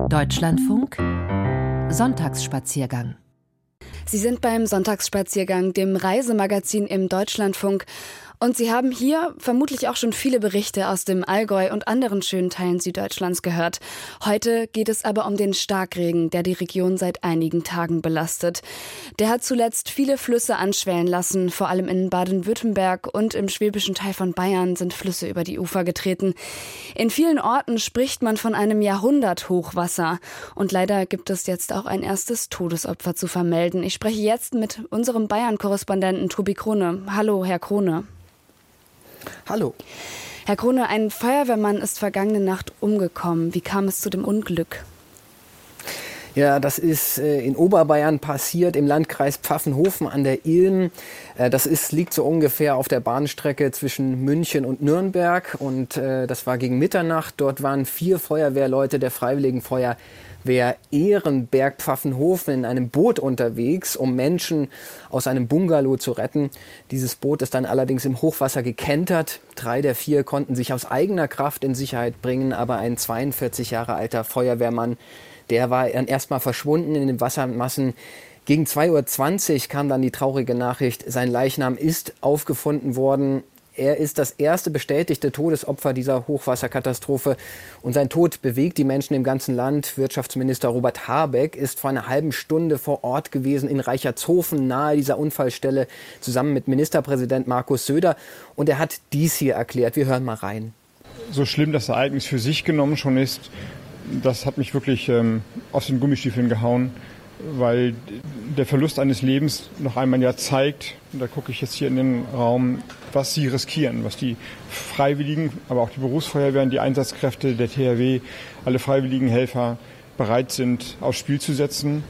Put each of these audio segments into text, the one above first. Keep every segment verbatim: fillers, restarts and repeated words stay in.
Deutschlandfunk Sonntagsspaziergang. Sie sind beim Sonntagsspaziergang, dem Reisemagazin im Deutschlandfunk. Und Sie haben hier vermutlich auch schon viele Berichte aus dem Allgäu und anderen schönen Teilen Süddeutschlands gehört. Heute geht es aber um den Starkregen, der die Region seit einigen Tagen belastet. Der hat zuletzt viele Flüsse anschwellen lassen. Vor allem in Baden-Württemberg und im schwäbischen Teil von Bayern sind Flüsse über die Ufer getreten. In vielen Orten spricht man von einem Jahrhunderthochwasser. Und leider gibt es jetzt auch ein erstes Todesopfer zu vermelden. Ich spreche jetzt mit unserem Bayern-Korrespondenten Tobi Krone. Hallo, Herr Krone. Hallo. Herr Krone, ein Feuerwehrmann ist vergangene Nacht umgekommen. Wie kam es zu dem Unglück? Ja, das ist äh, in Oberbayern passiert, im Landkreis Pfaffenhofen an der Ilm. Äh, das ist, liegt so ungefähr auf der Bahnstrecke zwischen München und Nürnberg. Und äh, das war gegen Mitternacht. Dort waren vier Feuerwehrleute der Freiwilligen Feuerwehr Ehrenberg Pfaffenhofen in einem Boot unterwegs, um Menschen aus einem Bungalow zu retten. Dieses Boot ist dann allerdings im Hochwasser gekentert. Drei der vier konnten sich aus eigener Kraft in Sicherheit bringen, aber ein zweiundvierzig Jahre alter Feuerwehrmann, der war erstmal verschwunden in den Wassermassen. Gegen zwei Uhr zwanzig kam dann die traurige Nachricht, sein Leichnam ist aufgefunden worden. Er ist das erste bestätigte Todesopfer dieser Hochwasserkatastrophe. Und sein Tod bewegt die Menschen im ganzen Land. Wirtschaftsminister Robert Habeck ist vor einer halben Stunde vor Ort gewesen in Reichertshofen, nahe dieser Unfallstelle, zusammen mit Ministerpräsident Markus Söder. Und er hat dies hier erklärt. Wir hören mal rein. So schlimm das Ereignis für sich genommen schon ist, das hat mich wirklich ähm, aus den Gummistiefeln gehauen, weil der Verlust eines Lebens noch einmal ja zeigt, und da gucke ich jetzt hier in den Raum, was sie riskieren, was die Freiwilligen, aber auch die Berufsfeuerwehren, die Einsatzkräfte, der T H W, alle freiwilligen Helfer bereit sind, aufs Spiel zu setzen.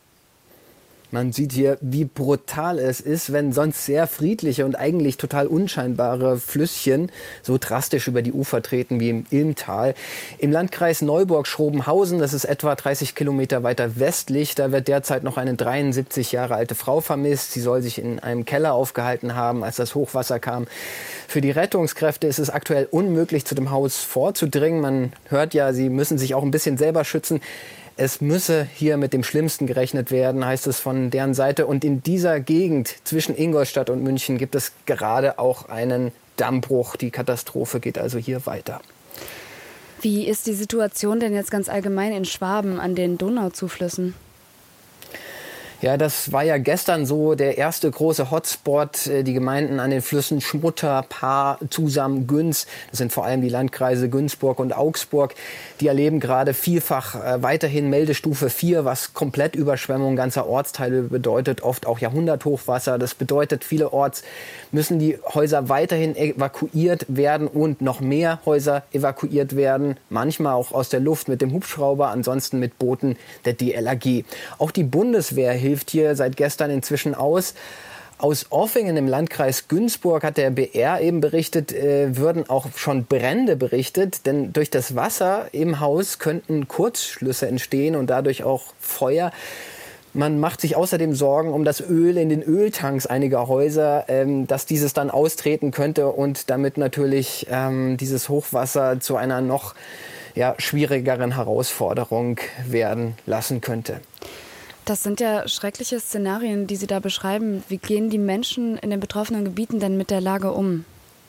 Man sieht hier, wie brutal es ist, wenn sonst sehr friedliche und eigentlich total unscheinbare Flüsschen so drastisch über die Ufer treten wie im Ilmtal. Im Landkreis Neuburg-Schrobenhausen, das ist etwa dreißig Kilometer weiter westlich, da wird derzeit noch eine dreiundsiebzig Jahre alte Frau vermisst. Sie soll sich in einem Keller aufgehalten haben, als das Hochwasser kam. Für die Rettungskräfte ist es aktuell unmöglich, zu dem Haus vorzudringen. Man hört ja, sie müssen sich auch ein bisschen selber schützen. Es müsse hier mit dem Schlimmsten gerechnet werden, heißt es von deren Seite. Und in dieser Gegend zwischen Ingolstadt und München gibt es gerade auch einen Dammbruch. Die Katastrophe geht also hier weiter. Wie ist die Situation denn jetzt ganz allgemein in Schwaben an den Donauzuflüssen? Ja, das war ja gestern so der erste große Hotspot. Die Gemeinden an den Flüssen Schmutter, Paar, Zusam, Günz, das sind vor allem die Landkreise Günzburg und Augsburg, die erleben gerade vielfach äh, weiterhin Meldestufe vier, was komplett Überschwemmung ganzer Ortsteile bedeutet, oft auch Jahrhunderthochwasser. Das bedeutet, vielerorts müssen die Häuser weiterhin evakuiert werden und noch mehr Häuser evakuiert werden, manchmal auch aus der Luft mit dem Hubschrauber, ansonsten mit Booten der D L R G. Auch die Bundeswehr hilft hilft hier seit gestern inzwischen aus. Aus Offingen im Landkreis Günzburg hat der B R eben berichtet, äh, würden auch schon Brände berichtet. Denn durch das Wasser im Haus könnten Kurzschlüsse entstehen und dadurch auch Feuer. Man macht sich außerdem Sorgen um das Öl in den Öltanks einiger Häuser, ähm, dass dieses dann austreten könnte und damit natürlich ähm, dieses Hochwasser zu einer noch ja, schwierigeren Herausforderung werden lassen könnte. Das sind ja schreckliche Szenarien, die Sie da beschreiben. Wie gehen die Menschen in den betroffenen Gebieten denn mit der Lage um?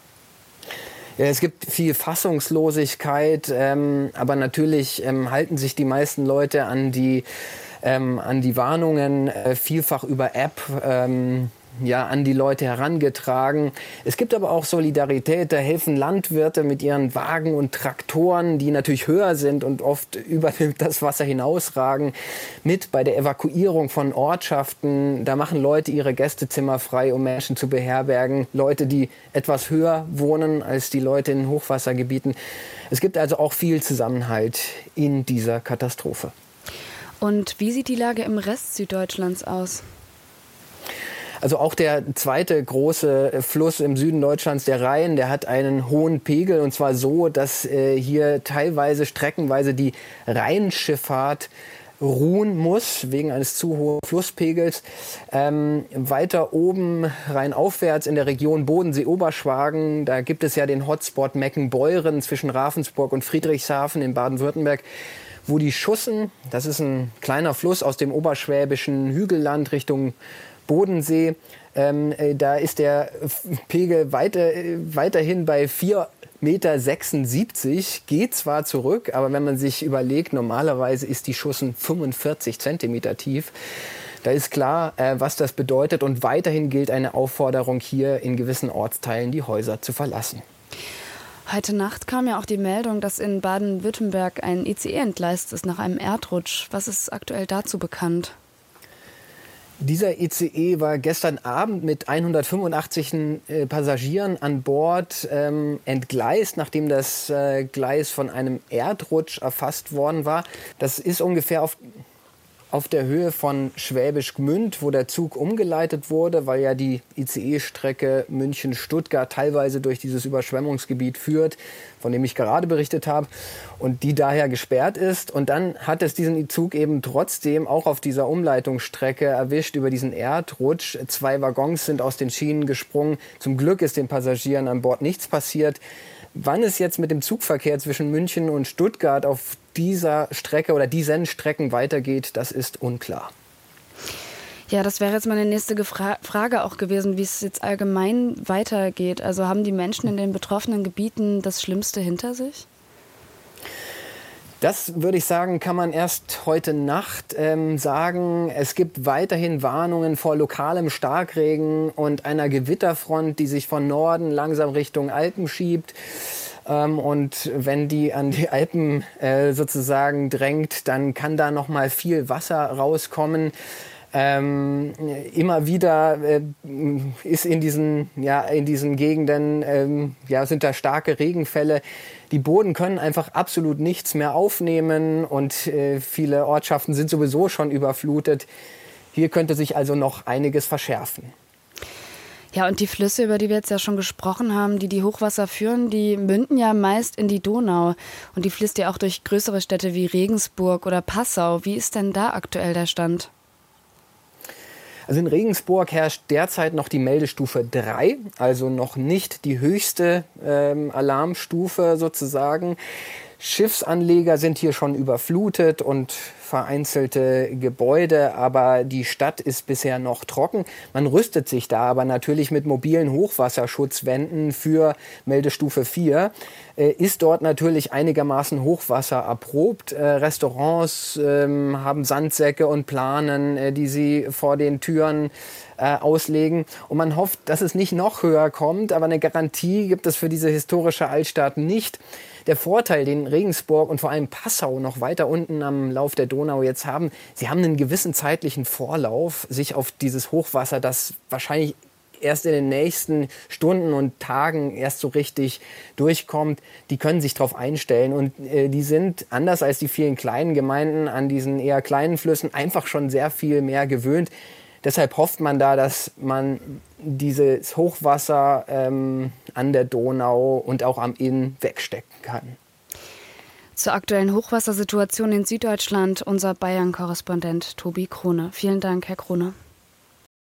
Ja, es gibt viel Fassungslosigkeit, ähm, aber natürlich ähm, halten sich die meisten Leute an die, ähm, an die Warnungen, äh, vielfach über App. Ähm, ja, an die Leute herangetragen. Es gibt aber auch Solidarität. Da helfen Landwirte mit ihren Wagen und Traktoren, die natürlich höher sind und oft über das Wasser hinausragen, mit bei der Evakuierung von Ortschaften. Da machen Leute ihre Gästezimmer frei, um Menschen zu beherbergen. Leute, die etwas höher wohnen als die Leute in Hochwassergebieten. Es gibt also auch viel Zusammenhalt in dieser Katastrophe. Und wie sieht die Lage im Rest Süddeutschlands aus? Also auch der zweite große Fluss im Süden Deutschlands, der Rhein, der hat einen hohen Pegel. Und zwar so, dass äh, hier teilweise streckenweise die Rheinschifffahrt ruhen muss, wegen eines zu hohen Flusspegels. Ähm, weiter oben, rheinaufwärts in der Region Bodensee-Oberschwagen, da gibt es ja den Hotspot Meckenbeuren zwischen Ravensburg und Friedrichshafen in Baden-Württemberg, wo die Schussen, das ist ein kleiner Fluss aus dem oberschwäbischen Hügelland Richtung Bodensee, ähm, äh, da ist der Pegel weiter, äh, weiterhin bei vier Komma sechsundsiebzig Meter, geht zwar zurück, aber wenn man sich überlegt, normalerweise ist die Schussen fünfundvierzig Zentimeter tief. Da ist klar, äh, was das bedeutet, und weiterhin gilt eine Aufforderung, hier in gewissen Ortsteilen die Häuser zu verlassen. Heute Nacht kam ja auch die Meldung, dass in Baden-Württemberg ein I C E entgleist ist nach einem Erdrutsch. Was ist aktuell dazu bekannt? Dieser I C E war gestern Abend mit hundertfünfundachtzig äh, Passagieren an Bord ähm, entgleist, nachdem das äh, Gleis von einem Erdrutsch erfasst worden war. Das ist ungefähr auf, auf der Höhe von Schwäbisch Gmünd, wo der Zug umgeleitet wurde, weil ja die I C E-Strecke München-Stuttgart teilweise durch dieses Überschwemmungsgebiet führt, von dem ich gerade berichtet habe, und die daher gesperrt ist. Und dann hat es diesen Zug eben trotzdem auch auf dieser Umleitungsstrecke erwischt über diesen Erdrutsch. Zwei Waggons sind aus den Schienen gesprungen. Zum Glück ist den Passagieren an Bord nichts passiert. Wann es jetzt mit dem Zugverkehr zwischen München und Stuttgart auf dieser Strecke oder diesen Strecken weitergeht, das ist unklar. Ja, das wäre jetzt meine nächste Gefra- Frage auch gewesen, wie es jetzt allgemein weitergeht. Also haben die Menschen in den betroffenen Gebieten das Schlimmste hinter sich? Das, würde ich sagen, kann man erst heute Nacht ähm, sagen. Es gibt weiterhin Warnungen vor lokalem Starkregen und einer Gewitterfront, die sich von Norden langsam Richtung Alpen schiebt. Ähm, und wenn die an die Alpen äh, sozusagen drängt, dann kann da noch mal viel Wasser rauskommen. Ähm, immer wieder äh, ist in diesen, ja, in diesen Gegenden ähm, ja, sind da starke Regenfälle. Die Boden können einfach absolut nichts mehr aufnehmen und äh, viele Ortschaften sind sowieso schon überflutet. Hier könnte sich also noch einiges verschärfen. Ja, und die Flüsse, über die wir jetzt ja schon gesprochen haben, die die Hochwasser führen, die münden ja meist in die Donau. Und die fließt ja auch durch größere Städte wie Regensburg oder Passau. Wie ist denn da aktuell der Stand? Also in Regensburg herrscht derzeit noch die Meldestufe drei, also noch nicht die höchste ähm, Alarmstufe sozusagen. Schiffsanleger sind hier schon überflutet und vereinzelte Gebäude, aber die Stadt ist bisher noch trocken. Man rüstet sich da aber natürlich mit mobilen Hochwasserschutzwänden für Meldestufe vier. Äh, ist dort natürlich einigermaßen Hochwasser erprobt. Äh, Restaurants äh, haben Sandsäcke und Planen, äh, die sie vor den Türen äh, auslegen. Und man hofft, dass es nicht noch höher kommt, aber eine Garantie gibt es für diese historische Altstadt nicht. Der Vorteil, den Regensburg und vor allem Passau noch weiter unten am Lauf der Donau jetzt haben, sie haben einen gewissen zeitlichen Vorlauf, sich auf dieses Hochwasser, das wahrscheinlich erst in den nächsten Stunden und Tagen erst so richtig durchkommt, die können sich darauf einstellen. Und äh, die sind, anders als die vielen kleinen Gemeinden an diesen eher kleinen Flüssen, einfach schon sehr viel mehr gewöhnt. Deshalb hofft man da, dass man dieses Hochwasser ähm, an der Donau und auch am Inn wegstecken kann. Zur aktuellen Hochwassersituation in Süddeutschland unser Bayern-Korrespondent Tobi Krone. Vielen Dank, Herr Krone.